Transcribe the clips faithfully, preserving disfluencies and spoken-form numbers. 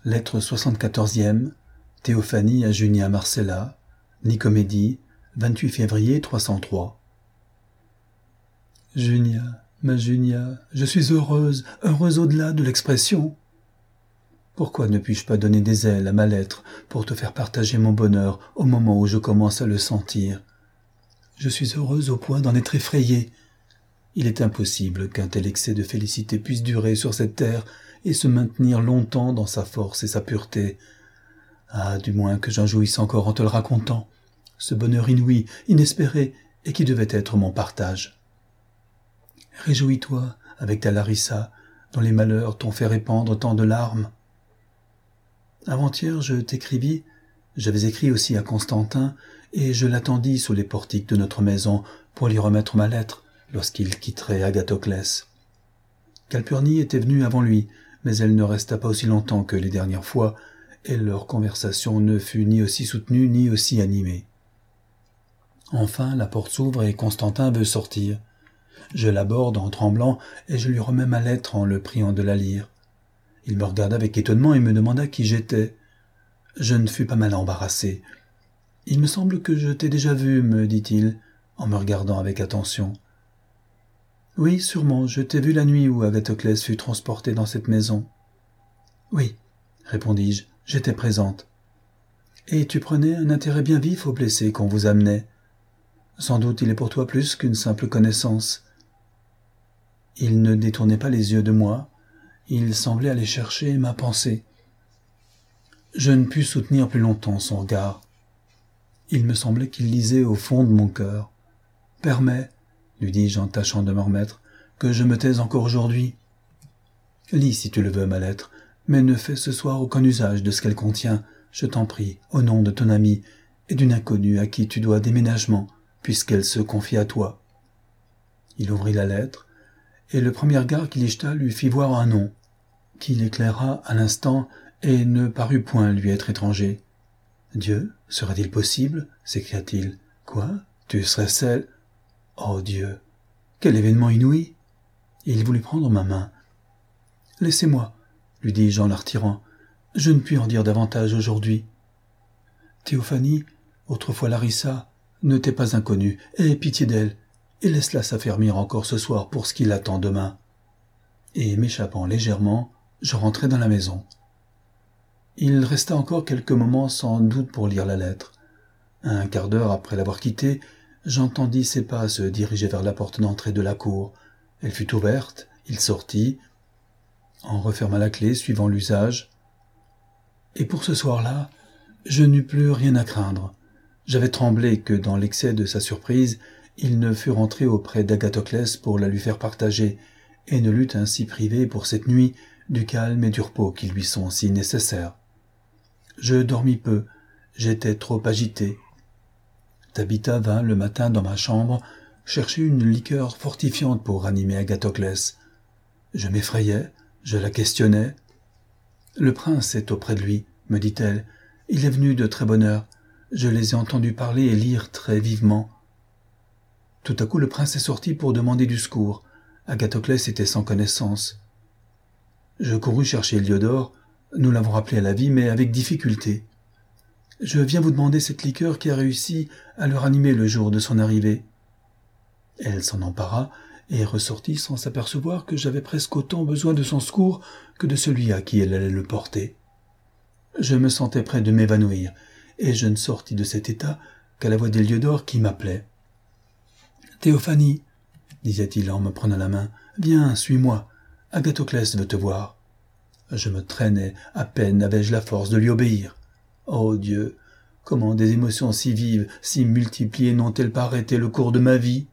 Lettre soixante-quatorzième, Théophanie à Junia Marcella, Nicomédie, vingt-huit février trois cent trois. Junia, ma Junia, je suis heureuse, heureuse au-delà de l'expression. Pourquoi ne puis-je pas donner des ailes à ma lettre pour te faire partager mon bonheur au moment où je commence à le sentir? Je suis heureuse au point d'en être effrayée. Il est impossible qu'un tel excès de félicité puisse durer sur cette terre et se maintenir longtemps dans sa force et sa pureté. Ah, du moins que j'en jouisse encore en te le racontant, ce bonheur inouï, inespéré, et qui devait être mon partage. Réjouis-toi avec ta Larissa, dont les malheurs t'ont fait répandre tant de larmes. Avant-hier, je t'écrivis, j'avais écrit aussi à Constantin, et je l'attendis sous les portiques de notre maison pour lui remettre ma lettre lorsqu'il quitterait Agathoclès. Calpurnie était venue avant lui, mais elle ne resta pas aussi longtemps que les dernières fois, et leur conversation ne fut ni aussi soutenue ni aussi animée. Enfin, la porte s'ouvre et Constantin veut sortir. Je l'aborde en tremblant et je lui remets ma lettre en le priant de la lire. Il me regarda avec étonnement et me demanda qui j'étais. Je ne fus pas mal embarrassé. « Il me semble que je t'ai déjà vu, me dit-il, en me regardant avec attention. « Oui, sûrement, je t'ai vu la nuit où Agathoclès fut transporté dans cette maison. »« Oui, répondis-je, j'étais présente. »« Et tu prenais un intérêt bien vif aux blessés qu'on vous amenait. Sans doute il est pour toi plus qu'une simple connaissance. » Il ne détournait pas les yeux de moi, il semblait aller chercher ma pensée. Je ne pus soutenir plus longtemps son regard. Il me semblait qu'il lisait au fond de mon cœur. « Permets, lui dis-je en tâchant de me remettre, que je me taise encore aujourd'hui. Lis si tu le veux ma lettre, mais ne fais ce soir aucun usage de ce qu'elle contient, je t'en prie, au nom de ton ami et d'une inconnue à qui tu dois déménagement, puisqu'elle se confie à toi. » Il ouvrit la lettre, et le premier regard qu'il y jeta lui fit voir un nom, qui l'éclaira à l'instant et ne parut point lui être étranger. « Dieu, serait-il possible ?» s'écria-t-il. « Quoi? Tu serais celle... Oh Dieu! Quel événement inouï !» Il voulut prendre ma main. « Laissez-moi, » lui dis-je en la retirant. « Je ne puis en dire davantage aujourd'hui. Théophanie, autrefois Larissa, ne t'est pas inconnue, aie pitié d'elle, et laisse-la s'affermir encore ce soir pour ce qui l'attend demain. » Et m'échappant légèrement, je rentrai dans la maison. Il resta encore quelques moments sans doute pour lire la lettre. Un quart d'heure après l'avoir quittée, j'entendis ses pas se diriger vers la porte d'entrée de la cour. Elle fut ouverte, il sortit, en referma la clé suivant l'usage. Et pour ce soir-là, je n'eus plus rien à craindre. J'avais tremblé que, dans l'excès de sa surprise, il ne fût rentré auprès d'Agathoclès pour la lui faire partager, et ne l'eût ainsi privé pour cette nuit du calme et du repos qui lui sont si nécessaires. Je dormis peu, j'étais trop agité. Tabitha vint le matin dans ma chambre chercher une liqueur fortifiante pour ranimer Agathoclès. Je m'effrayais, je la questionnais. « Le prince est auprès de lui, » me dit-elle. « Il est venu de très bonne heure. Je les ai entendus parler et lire très vivement. » Tout à coup, le prince est sorti pour demander du secours. Agathoclès était sans connaissance. Je courus chercher Héliodore. Nous l'avons rappelé à la vie, mais avec difficulté. « Je viens vous demander cette liqueur qui a réussi à le ranimer le jour de son arrivée. » Elle s'en empara et ressortit sans s'apercevoir que j'avais presque autant besoin de son secours que de celui à qui elle allait le porter. Je me sentais près de m'évanouir, et je ne sortis de cet état qu'à la voix d'Héliodore qui m'appelait. « Théophanie, » disait-il en me prenant la main, « viens, suis-moi, Agathoclès veut te voir. » Je me traînais, à peine avais-je la force de lui obéir. Oh Dieu, comment des émotions si vives, si multipliées n'ont-elles pas arrêté le cours de ma vie?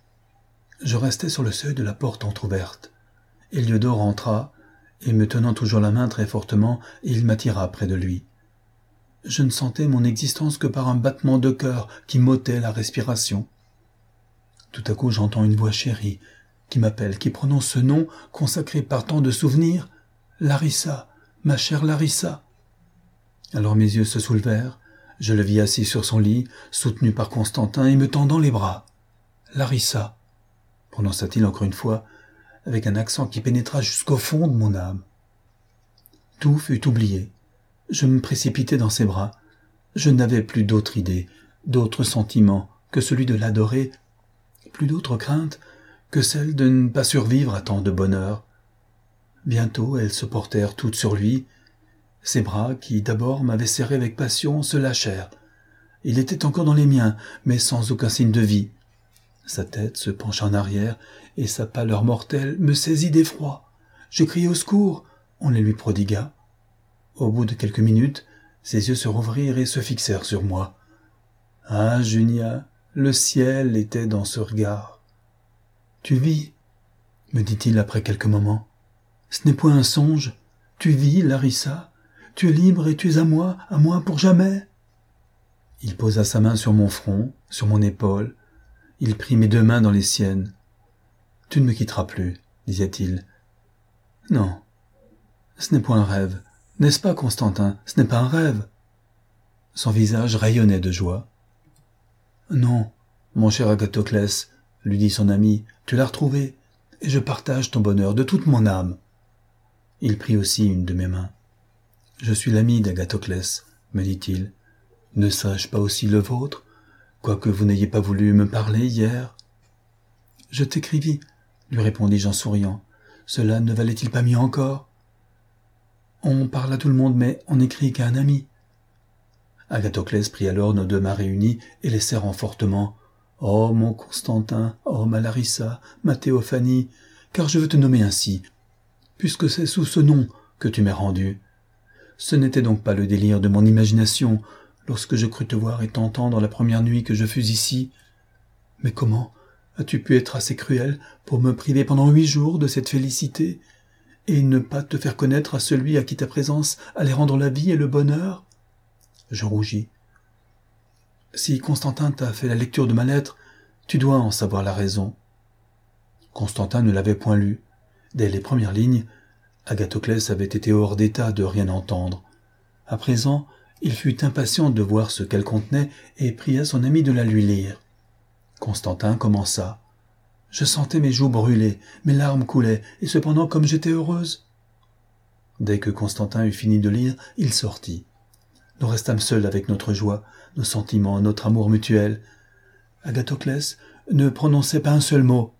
Je restais sur le seuil de la porte entr'ouverte. Héliodore entra, et me tenant toujours la main très fortement, il m'attira près de lui. Je ne sentais mon existence que par un battement de cœur qui m'ôtait la respiration. Tout à coup j'entends une voix chérie, qui m'appelle, qui prononce ce nom consacré par tant de souvenirs, « Larissa, ma chère Larissa !» Alors mes yeux se soulevèrent, je le vis assis sur son lit, soutenu par Constantin et me tendant les bras. « Larissa !» prononça-t-il encore une fois, avec un accent qui pénétra jusqu'au fond de mon âme. Tout fut oublié. Je me précipitai dans ses bras. Je n'avais plus d'autre idée, d'autre sentiment que celui de l'adorer, plus d'autre crainte que celle de ne pas survivre à tant de bonheur. Bientôt elles se portèrent toutes sur lui. Ses bras, qui d'abord m'avaient serré avec passion, se lâchèrent. Il était encore dans les miens, mais sans aucun signe de vie. Sa tête se pencha en arrière, et sa pâleur mortelle me saisit d'effroi. Je criai au secours, on les lui prodigua. Au bout de quelques minutes, ses yeux se rouvrirent et se fixèrent sur moi. Ah, Junia, le ciel était dans ce regard. « Tu vis ?» me dit-il après quelques moments. « Ce n'est point un songe. Tu vis, Larissa. Tu es libre et tu es à moi, à moi pour jamais. » Il posa sa main sur mon front, sur mon épaule. Il prit mes deux mains dans les siennes. « Tu ne me quitteras plus, » disait-il. « Non, ce n'est point un rêve. N'est-ce pas, Constantin? Ce n'est pas un rêve. » Son visage rayonnait de joie. « Non, mon cher Agathoclès, » lui dit son ami, « tu l'as retrouvé, et je partage ton bonheur de toute mon âme. » Il prit aussi une de mes mains. « Je suis l'ami d'Agathoclès, » me dit-il. « Ne serais-je pas aussi le vôtre, quoique vous n'ayez pas voulu me parler hier ?»« Je t'écrivis, » lui répondis-je en souriant. « Cela ne valait-il pas mieux encore ?»« On parle à tout le monde, mais on n'écrit qu'à un ami. » Agathoclès prit alors nos deux mains réunies et les serrant fortement. « Oh, mon Constantin, oh, ma Larissa, ma Théophanie, car je veux te nommer ainsi, puisque c'est sous ce nom que tu m'es rendu. Ce n'était donc pas le délire de mon imagination, lorsque je crus te voir et t'entendre la première nuit que je fus ici. Mais comment as-tu pu être assez cruel pour me priver pendant huit jours de cette félicité, et ne pas te faire connaître à celui à qui ta présence allait rendre la vie et le bonheur ?» Je rougis. « Si Constantin t'a fait la lecture de ma lettre, tu dois en savoir la raison. » Constantin ne l'avait point lue. Dès les premières lignes, Agathoclès avait été hors d'état de rien entendre. À présent, il fut impatient de voir ce qu'elle contenait et pria son ami de la lui lire. Constantin commença. Je sentais mes joues brûler, mes larmes coulaient, et cependant comme j'étais heureuse. Dès que Constantin eut fini de lire, il sortit. Nous restâmes seuls avec notre joie, nos sentiments, notre amour mutuel. Agathoclès ne prononçait pas un seul mot.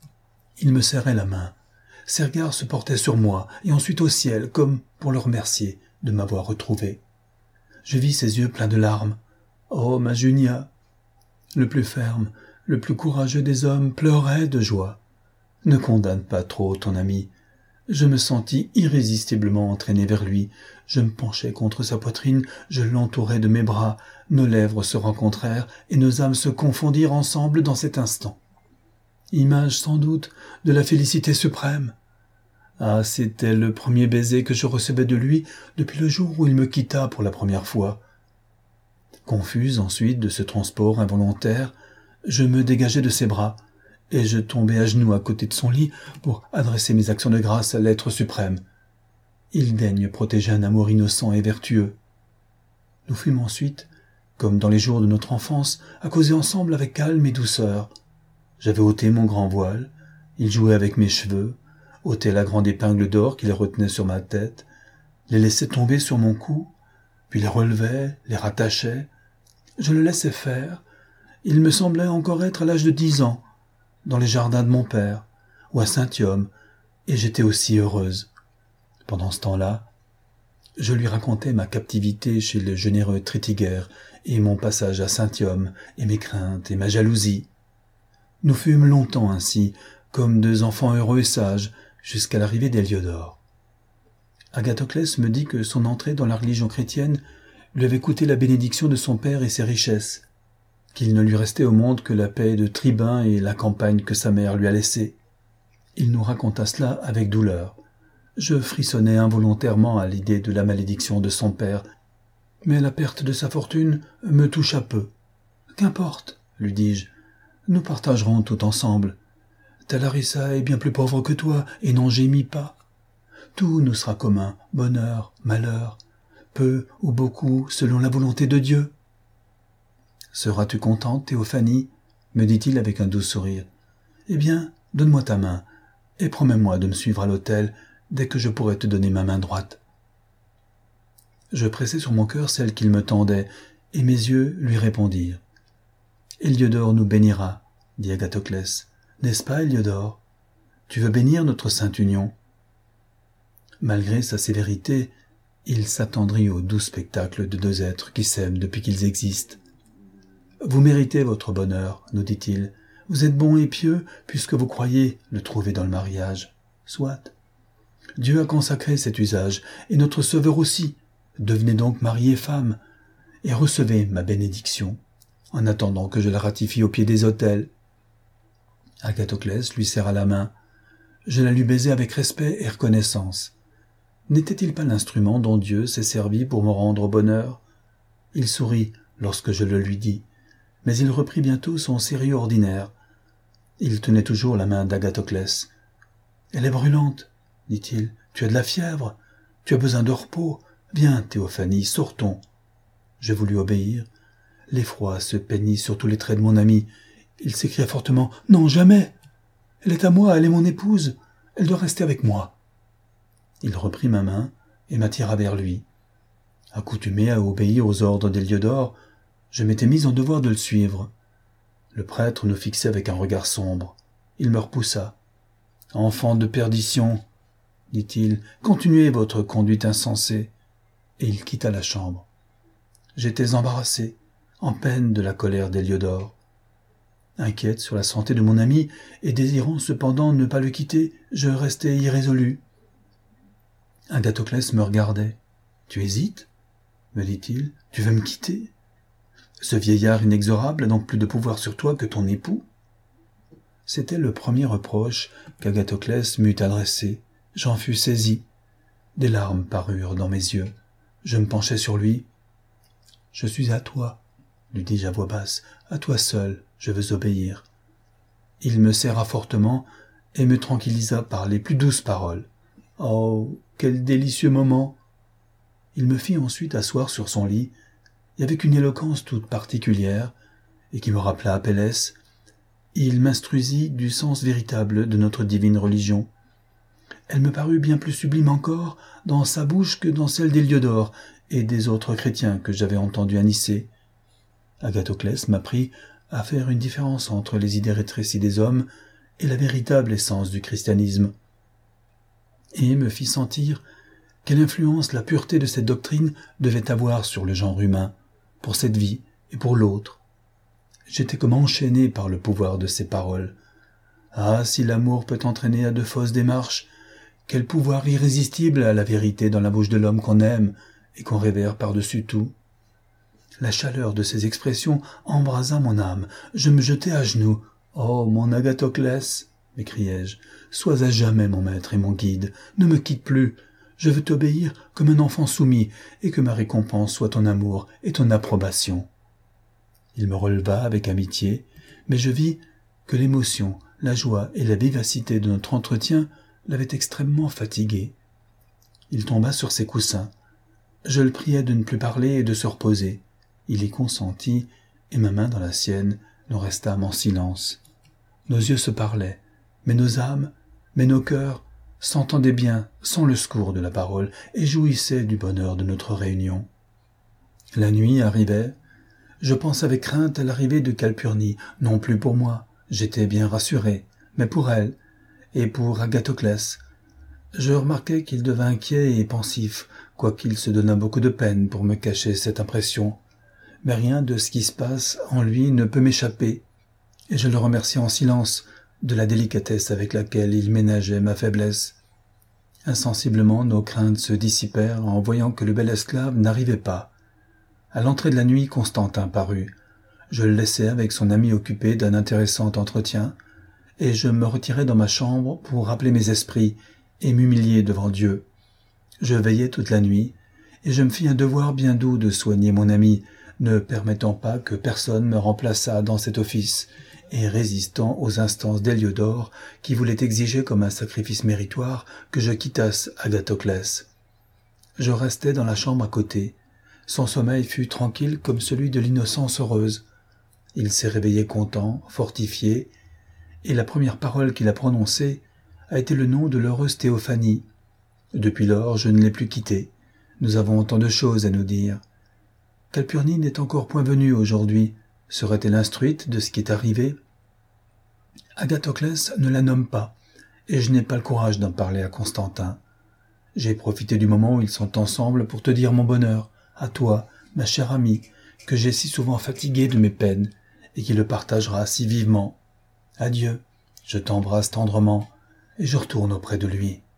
Il me serrait la main. Ses regards se portaient sur moi, et ensuite au ciel, comme pour le remercier de m'avoir retrouvé. Je vis ses yeux pleins de larmes. Oh, ma Junia! Le plus ferme, le plus courageux des hommes pleurait de joie. Ne condamne pas trop ton ami. Je me sentis irrésistiblement entraîné vers lui. Je me penchai contre sa poitrine, je l'entourai de mes bras, nos lèvres se rencontrèrent et nos âmes se confondirent ensemble dans cet instant. Image sans doute de la félicité suprême. Ah, c'était le premier baiser que je recevais de lui depuis le jour où il me quitta pour la première fois. Confuse ensuite de ce transport involontaire, je me dégageai de ses bras, et je tombai à genoux à côté de son lit pour adresser mes actions de grâce à l'être suprême. Il daigne protéger un amour innocent et vertueux. Nous fûmes ensuite, comme dans les jours de notre enfance, à causer ensemble avec calme et douceur. J'avais ôté mon grand voile, il jouait avec mes cheveux, ôtait la grande épingle d'or qui les retenait sur ma tête, les laissait tomber sur mon cou, puis les relevait, les rattachait. Je le laissais faire. Il me semblait encore être à l'âge de dix ans, dans les jardins de mon père, ou à Saint-Yome, et j'étais aussi heureuse. Pendant ce temps-là, je lui racontais ma captivité chez le généreux Trétiguer, et mon passage à Saint-Yome, et mes craintes, et ma jalousie. Nous fûmes longtemps ainsi, comme deux enfants heureux et sages, jusqu'à l'arrivée d'Héliodore. Agathoclès me dit que son entrée dans la religion chrétienne lui avait coûté la bénédiction de son père et ses richesses, qu'il ne lui restait au monde que la paix de tribun et la campagne que sa mère lui a laissée. Il nous raconta cela avec douleur. Je frissonnai involontairement à l'idée de la malédiction de son père, mais la perte de sa fortune me toucha peu. « Qu'importe, lui dis-je, nous partagerons tout ensemble. Ta Larissa est bien plus pauvre que toi et n'en gémit pas. Tout nous sera commun, bonheur, malheur, peu ou beaucoup selon la volonté de Dieu. »« Seras-tu contente, Théophanie ?» me dit-il avec un doux sourire. « Eh bien, donne-moi ta main et promets-moi de me suivre à l'autel dès que je pourrai te donner ma main droite. » Je pressai sur mon cœur celle qu'il me tendait, et mes yeux lui répondirent. « Héliodore nous bénira, dit Agathoclès. N'est-ce pas, Héliodore? Tu veux bénir notre sainte union ?» Malgré sa sévérité, il s'attendrit au doux spectacle de deux êtres qui s'aiment depuis qu'ils existent. « Vous méritez votre bonheur, nous dit-il. Vous êtes bon et pieux, puisque vous croyez le trouver dans le mariage. Soit. Dieu a consacré cet usage, et notre Sauveur aussi. Devenez donc mari et femme, et recevez ma bénédiction, en attendant que je la ratifie au pied des autels. » Agathoclès lui serra la main. Je la lui baisai avec respect et reconnaissance. N'était-il pas l'instrument dont Dieu s'est servi pour me rendre au bonheur? Il sourit lorsque je le lui dis, mais il reprit bientôt son sérieux ordinaire. Il tenait toujours la main d'Agathoclès. « Elle est brûlante, dit-il. Tu as de la fièvre. Tu as besoin de repos. Viens, Théophanie, sortons. » Je voulus obéir. L'effroi se peignit sur tous les traits de mon ami. Il s'écria fortement. « Non, jamais. Elle est à moi, elle est mon épouse. Elle doit rester avec moi. » Il reprit ma main et m'attira vers lui. Accoutumé à obéir aux ordres d'Héliodore, je m'étais mis en devoir de le suivre. Le prêtre nous fixait avec un regard sombre. Il me repoussa. « Enfant de perdition, dit-il, continuez votre conduite insensée. » Et il quitta la chambre. J'étais embarrassé, en peine de la colère d'Héliodore. Inquiète sur la santé de mon ami et désirant cependant ne pas le quitter, je restai irrésolu. Agathoclès me regardait. « Tu hésites ?» me dit-il. « Tu veux me quitter ? Ce vieillard inexorable n'a donc plus de pouvoir sur toi que ton époux ?» C'était le premier reproche qu'Agathoclès m'eût adressé. J'en fus saisi. Des larmes parurent dans mes yeux. Je me penchai sur lui. « Je suis à toi, » lui dis-je à voix basse. « À toi seul, je veux obéir. » Il me serra fortement et me tranquillisa par les plus douces paroles. Oh, quel délicieux moment! Il me fit ensuite asseoir sur son lit, et avec une éloquence toute particulière, et qui me rappela Apelles, il m'instruisit du sens véritable de notre divine religion. Elle me parut bien plus sublime encore dans sa bouche que dans celle d'Héliodore et des autres chrétiens que j'avais entendus à Nicée. Agathoclès m'apprit à faire une différence entre les idées rétrécies des hommes et la véritable essence du christianisme, et me fit sentir quelle influence la pureté de cette doctrine devait avoir sur le genre humain, pour cette vie et pour l'autre. J'étais comme enchaîné par le pouvoir de ces paroles. Ah, si l'amour peut entraîner à de fausses démarches, quel pouvoir irrésistible a la vérité dans la bouche de l'homme qu'on aime et qu'on révère par-dessus tout. La chaleur de ces expressions embrasa mon âme. Je me jetai à genoux. « Oh, mon Agathoclès !» m'écriai-je. « Sois à jamais mon maître et mon guide. Ne me quitte plus. Je veux t'obéir comme un enfant soumis, et que ma récompense soit ton amour et ton approbation. » Il me releva avec amitié, mais je vis que l'émotion, la joie et la vivacité de notre entretien l'avaient extrêmement fatigué. Il tomba sur ses coussins. Je le priai de ne plus parler et de se reposer. Il y consentit, et ma main dans la sienne, nous restâmes en silence. Nos yeux se parlaient, mais nos âmes, mais nos cœurs, s'entendaient bien sans le secours de la parole et jouissaient du bonheur de notre réunion. La nuit arrivait. Je pense avec crainte à l'arrivée de Calpurnie, non plus pour moi, j'étais bien rassuré, mais pour elle, et pour Agathoclès. Je remarquai qu'il devint inquiet et pensif, quoiqu'il se donnât beaucoup de peine pour me cacher cette impression. Mais rien de ce qui se passe en lui ne peut m'échapper, et je le remercie en silence de la délicatesse avec laquelle il ménageait ma faiblesse. Insensiblement, nos craintes se dissipèrent en voyant que le bel esclave n'arrivait pas. À l'entrée de la nuit, Constantin parut. Je le laissai avec son ami occupé d'un intéressant entretien, et je me retirai dans ma chambre pour rappeler mes esprits et m'humilier devant Dieu. Je veillai toute la nuit, et je me fis un devoir bien doux de soigner mon ami, ne permettant pas que personne me remplaçât dans cet office, et résistant aux instances d'Héliodore, qui voulait exiger comme un sacrifice méritoire que je quittasse Agathoclès. Je restai dans la chambre à côté. Son sommeil fut tranquille comme celui de l'innocence heureuse. Il s'est réveillé content, fortifié, et la première parole qu'il a prononcée a été le nom de l'heureuse Théophanie. Depuis lors, je ne l'ai plus quitté. Nous avons tant de choses à nous dire. Calpurnie n'est encore point venue aujourd'hui. Serait-elle instruite de ce qui est arrivé? Agathoclès ne la nomme pas, et je n'ai pas le courage d'en parler à Constantin. J'ai profité du moment où ils sont ensemble pour te dire mon bonheur, à toi, ma chère amie, que j'ai si souvent fatigué de mes peines, et qui le partagera si vivement. Adieu, je t'embrasse tendrement, et je retourne auprès de lui.